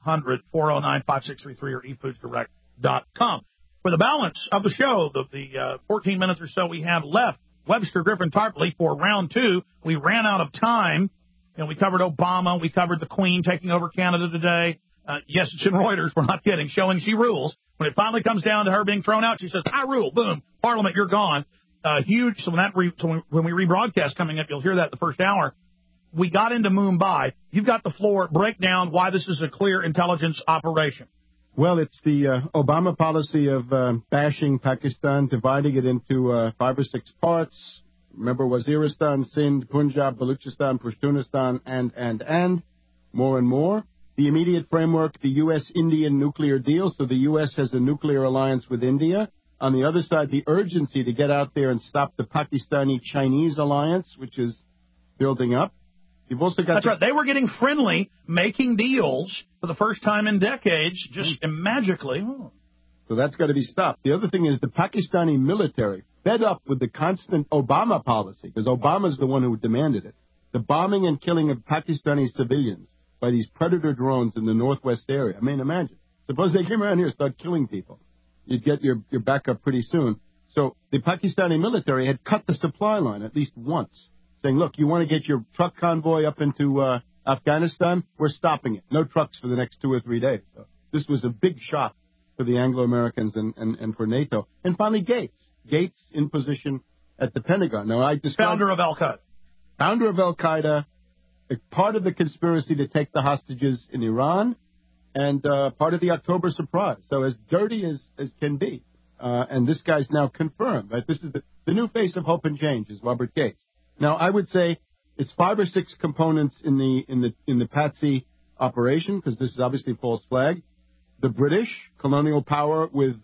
800-409-5633 or efoodsdirect.com. For the balance of the show, the 14 minutes or so we have left, Webster Griffin Tarpley for round 2. We ran out of time, and we covered Obama. We covered the Queen taking over Canada today. Yes, it's in Reuters. We're not kidding. Showing she rules. When it finally comes down to her being thrown out, she says, I rule. Boom. Parliament, you're gone. Huge. So when we rebroadcast coming up, you'll hear that the first hour. We got into Mumbai. You've got the floor. Break down why this is a clear intelligence operation. Well, it's the Obama policy of bashing Pakistan, dividing it into 5 or 6 parts. Remember, Waziristan, Sindh, Punjab, Baluchistan, Pashtunistan, and more and more. The immediate framework, the U.S.-Indian nuclear deal. So the U.S. has a nuclear alliance with India. On the other side, the urgency to get out there and stop the Pakistani-Chinese alliance, which is building up. You've also got That's right. They were getting friendly, making deals for the first time in decades, just magically. So that's got to be stopped. The other thing is the Pakistani military, fed up with the constant Obama policy, because Obama's the one who demanded it, the bombing and killing of Pakistani civilians by these predator drones in the northwest area. I mean, imagine. Suppose they came around here and started killing people. You'd get your backup pretty soon. So the Pakistani military had cut the supply line at least once, saying, look, you want to get your truck convoy up into Afghanistan? We're stopping it. No trucks for the next 2 or 3 days. So this was a big shock for the Anglo-Americans and for NATO. And finally, Gates. Gates in position at the Pentagon. Now, founder of Al-Qaeda. Founder of Al-Qaeda, part of the conspiracy to take the hostages in Iran, and part of the October surprise. So as dirty as can be. And this guy's now confirmed. Right? This is the new face of hope and change is Robert Gates. Now, I would say it's 5 or 6 components in the Patsy operation, because this is obviously a false flag. The British, colonial power with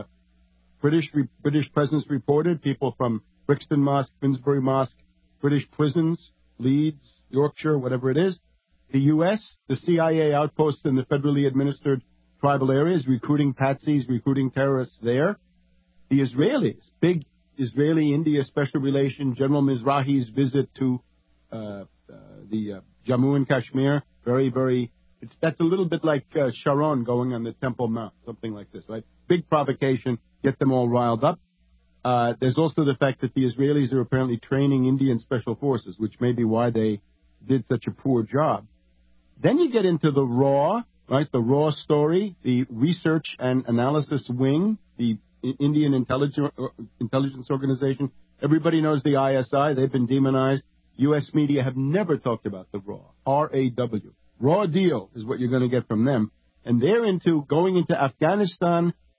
British presence reported, people from Brixton Mosque, Finsbury Mosque, British prisons, Leeds, Yorkshire, whatever it is. The U.S., the CIA outposts in the federally administered tribal areas, recruiting patsies, recruiting terrorists there. The Israelis, big Israeli-India special relation, General Mizrahi's visit to the Jammu and Kashmir, very, very, that's a little bit like Sharon going on the Temple Mount, something like this, right? Big provocation, get them all riled up. There's also the fact that the Israelis are apparently training Indian special forces, which may be why they did such a poor job. Then you get into the RAW, right? The RAW story, the Research and Analysis Wing, the Indian Intelligence Organization. Everybody knows the ISI. They've been demonized. U.S. media have never talked about the RAW, R-A-W. Raw deal is what you're going to get from them. And they're going into Afghanistan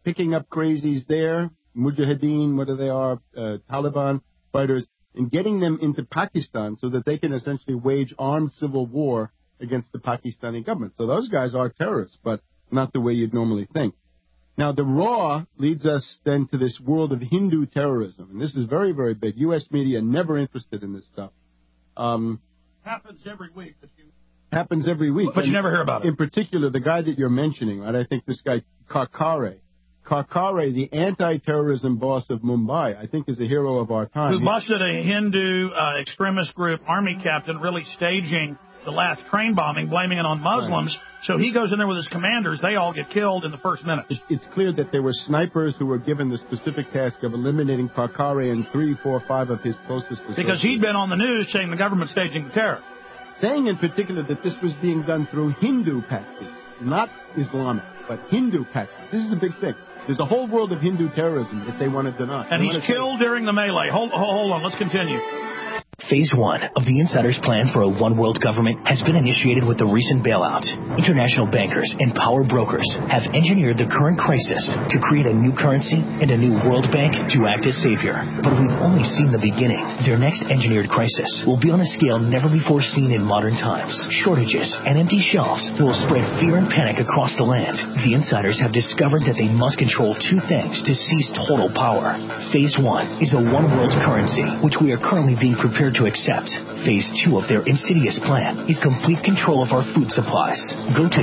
picking up crazies there, Mujahideen, whether they are Taliban fighters, and getting them into Pakistan so that they can essentially wage armed civil war against the Pakistani government. So those guys are terrorists, but not the way you'd normally think. Now, the Raw leads us then to this world of Hindu terrorism, and this is very, very big. U.S. media never interested in this stuff. Happens every week. Happens every week. But you never hear about it. In particular, the guy that you're mentioning, right? I think this guy, Karkare, the anti-terrorism boss of Mumbai, I think is the hero of our time. Who busted a Hindu extremist group army captain really staging the last train bombing, blaming it on Muslims. Right. So he goes in there with his commanders. They all get killed in the first minute. It's clear that there were snipers who were given the specific task of eliminating Karkare and 3, 4, 5 of his closest associates. Because he'd been on the news saying the government's staging the terror. Saying in particular that this was being done through Hindu paxis, not Islamic, but Hindu paxis. This is a big thing. There's a whole world of Hindu terrorism that they want to deny. And he's killed during the melee. Hold on, let's continue. Phase 1 of the insider's plan for a one-world government has been initiated with the recent bailout. International bankers and power brokers have engineered the current crisis to create a new currency and a new world bank to act as savior. But we've only seen the beginning. Their next engineered crisis will be on a scale never before seen in modern times. Shortages and empty shelves will spread fear and panic across the land. The insiders have discovered that they must control two things to seize total power. Phase 1 is a one-world currency, which we are currently being prepared to accept. Phase 2 of their insidious plan is complete control of our food supplies. Go to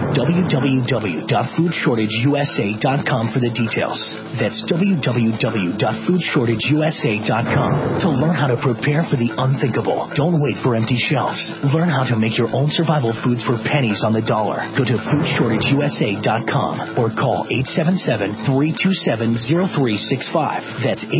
www.foodshortageusa.com for the details. That's www.foodshortageusa.com to learn how to prepare for the unthinkable. Don't wait for empty shelves. Learn how to make your own survival foods for pennies on the dollar. Go to foodshortageusa.com or call 877-327-0365. That's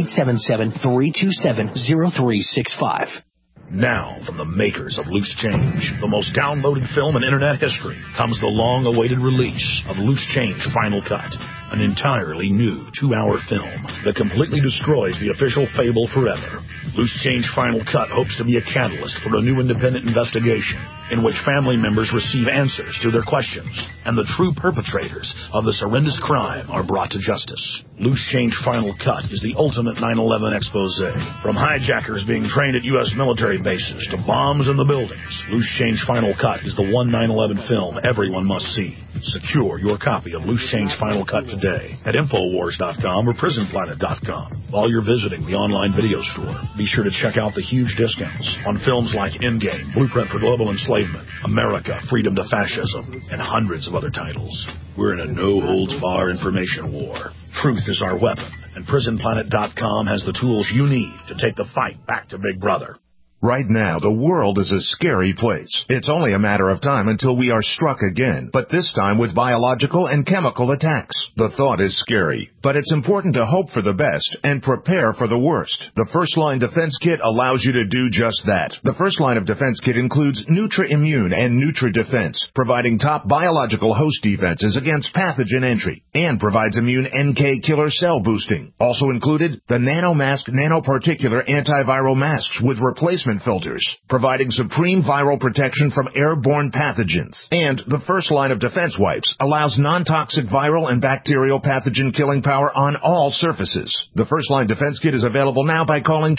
877-327-0365. Now, from the makers of Loose Change, the most downloaded film in Internet history, comes the long-awaited release of Loose Change Final Cut, an entirely new 2-hour film that completely destroys the official fable forever. Loose Change Final Cut hopes to be a catalyst for a new independent investigation in which family members receive answers to their questions and the true perpetrators of this horrendous crime are brought to justice. Loose Change Final Cut is the ultimate 9/11 expose. From hijackers being trained at U.S. military bases to bombs in the buildings, Loose Change Final Cut is the one 9/11 film everyone must see. Secure your copy of Loose Change Final Cut today at Infowars.com or PrisonPlanet.com. While you're visiting the online video store, be sure to check out the huge discounts on films like Endgame, Blueprint for Global Enslavement, America, Freedom to Fascism, and hundreds of other titles. We're in a no-holds-barred information war. Truth is our weapon, and PrisonPlanet.com has the tools you need to take the fight back to Big Brother. Right now, the world is a scary place. It's only a matter of time until we are struck again, but this time with biological and chemical attacks. The thought is scary, but it's important to hope for the best and prepare for the worst. The First Line Defense Kit allows you to do just that. The First Line of Defense Kit includes Nutra-Immune and Nutra-Defense, providing top biological host defenses against pathogen entry, and provides immune NK killer cell boosting. Also included, the NanoMask nanoparticular antiviral masks with replacement filters, providing supreme viral protection from airborne pathogens. And the First Line of Defense Wipes allows non-toxic viral and bacterial pathogen killing power on all surfaces. The First Line Defense Kit is available now by calling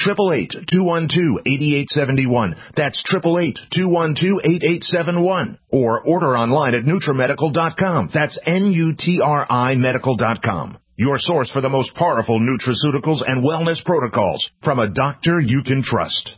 888-212-8871. That's 888-212-8871. Or order online at NutriMedical.com. That's NUTRI Medical.com. Your source for the most powerful nutraceuticals and wellness protocols from a doctor you can trust.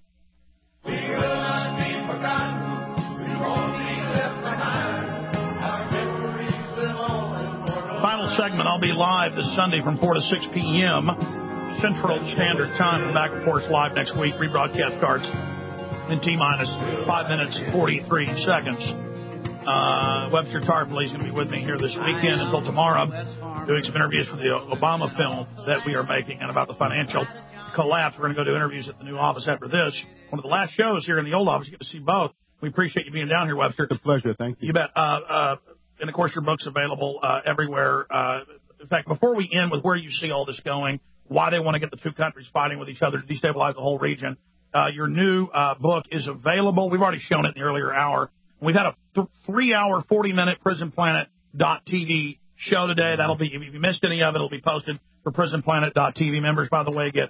Final segment, I'll be live this Sunday from 4 to 6 p.m. Central Standard Time. Back, of course, live next week. Rebroadcast starts in T-minus 5 minutes, 43 seconds. Webster Tarpley is going to be with me here this weekend until tomorrow, doing some interviews for the Obama film that we are making and about the financial collapse. We're going to go do interviews at the new office after this. One of the last shows here in the old office. You get to see both. We appreciate you being down here, Webster. It's a pleasure. Thank you. You bet. And, of course, your book's available everywhere. In fact, before we end with where you see all this going, why they want to get the two countries fighting with each other to destabilize the whole region, your new book is available. We've already shown it in the earlier hour. We've had a 3-hour, 40-minute PrisonPlanet.tv show today. That'll be, if you missed any of it, it'll be posted for PrisonPlanet.tv members. By the way, get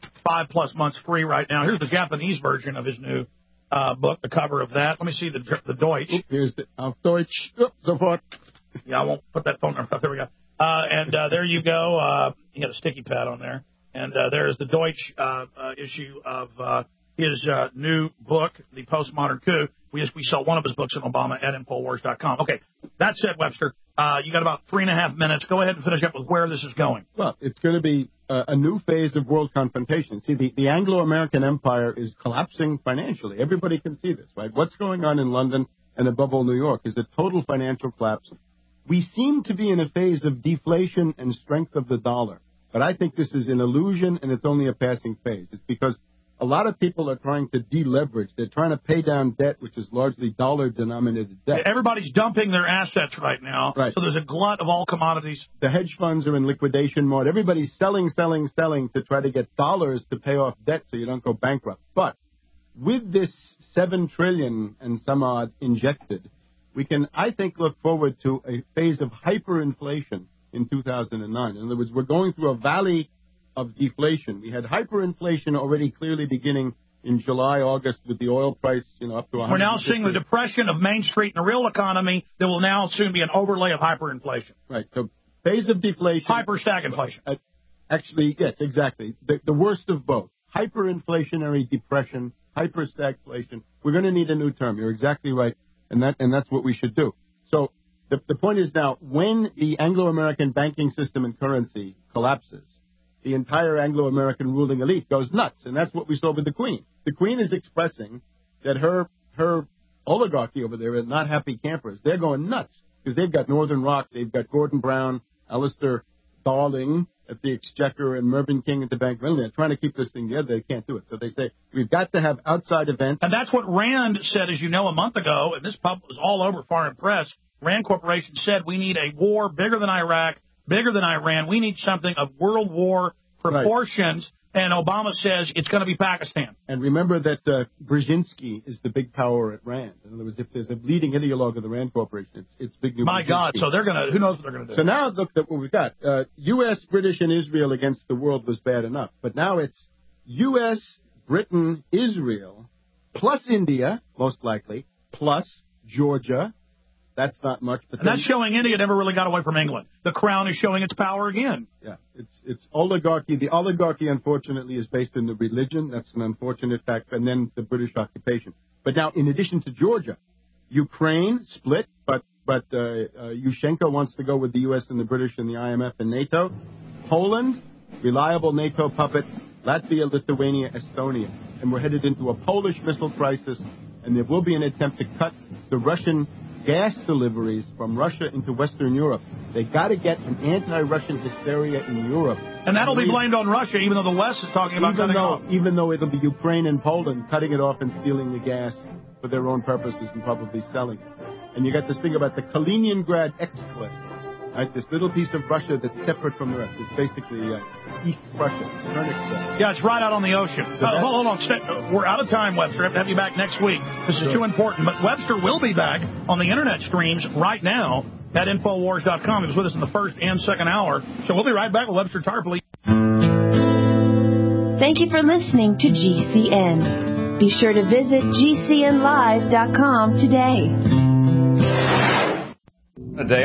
5+ months free right now. Here's the Japanese version of his new book, the cover of that. Let me see the Deutsch. Here's the Auf Deutsch. Sofort. Yeah, I won't put that phone number up. There we go. And there you go. You got a sticky pad on there. And there's the Deutsch issue of his new book, The Postmodern Coup. We saw one of his books in Obama at Infowars.com. Okay, that said, Webster, you got about 3.5 minutes. Go ahead and finish up with where this is going. Well, it's going to be a new phase of world confrontation. See, the Anglo-American empire is collapsing financially. Everybody can see this, right? What's going on in London and above all New York is a total financial collapse. We seem to be in a phase of deflation and strength of the dollar. But I think this is an illusion, and it's only a passing phase. It's because a lot of people are trying to deleverage. They're trying to pay down debt, which is largely dollar-denominated debt. Everybody's dumping their assets right now, right. So there's a glut of all commodities. The hedge funds are in liquidation mode. Everybody's selling to try to get dollars to pay off debt so you don't go bankrupt. But with this $7 trillion and some odd injected, we can, I think, look forward to a phase of hyperinflation in 2009. In other words, we're going through a valley of deflation. We had hyperinflation already clearly beginning in July, August with the oil price, up to 100. We're now seeing the depression of Main Street in the real economy. There will now soon be an overlay of hyperinflation. Right. So phase of deflation. Hyper-stagflation. Actually, yes, exactly. The worst of both. Hyperinflationary depression, hyper-stagflation. We're going to need a new term. You're exactly right. And that's what we should do. So the point is now, when the Anglo-American banking system and currency collapses, the entire Anglo-American ruling elite goes nuts, and that's what we saw with the Queen. The Queen is expressing that her oligarchy over there are not happy campers. They're going nuts because they've got Northern Rock, they've got Gordon Brown, Alistair Darling at the Exchequer, and Mervyn King at the Bank of England. They're trying to keep this thing together. They can't do it. So they say, we've got to have outside events. And that's what Rand said, as you know, a month ago, and this pub was all over foreign press. Rand Corporation said we need a war bigger than Iraq, bigger than Iran. We need something of world war proportions. Right. And Obama says it's going to be Pakistan. And remember that Brzezinski is the big power at Rand. In other words, if there's a leading ideologue of the Rand Corporation, it's big new. My Brzezinski. God, so they're going to, who knows what they're going to do. So now look at what we've got. U.S., British, and Israel against the world was bad enough. But now it's U.S., Britain, Israel, plus India, most likely, plus Georgia. That's not much. But and that's showing India never really got away from England. The crown is showing its power again. Yeah, it's oligarchy. The oligarchy, unfortunately, is based in the religion. That's an unfortunate fact. And then the British occupation. But now, in addition to Georgia, Ukraine split, but Yushchenko wants to go with the U.S. and the British and the IMF and NATO. Poland, reliable NATO puppet. Latvia, Lithuania, Estonia. And we're headed into a Polish missile crisis. And there will be an attempt to cut the Russian gas deliveries from Russia into Western Europe. They got to get an anti-Russian hysteria in Europe. And that'll be blamed on Russia, even though the West is talking about cutting off. Even though it'll be Ukraine and Poland cutting it off and stealing the gas for their own purposes and probably selling it. And you got this thing about the Kaliningrad exclave, right? This little piece of Russia that's separate from the rest. It's basically East Prussia. Yeah, it's right out on the ocean. Hold on. We're out of time, Webster. I have to have you back next week. This is too important. But Webster will be back on the Internet streams right now at Infowars.com. He was with us in the first and second hour. So we'll be right back with Webster Tarpley. Thank you for listening to GCN. Be sure to visit GCNlive.com today. A day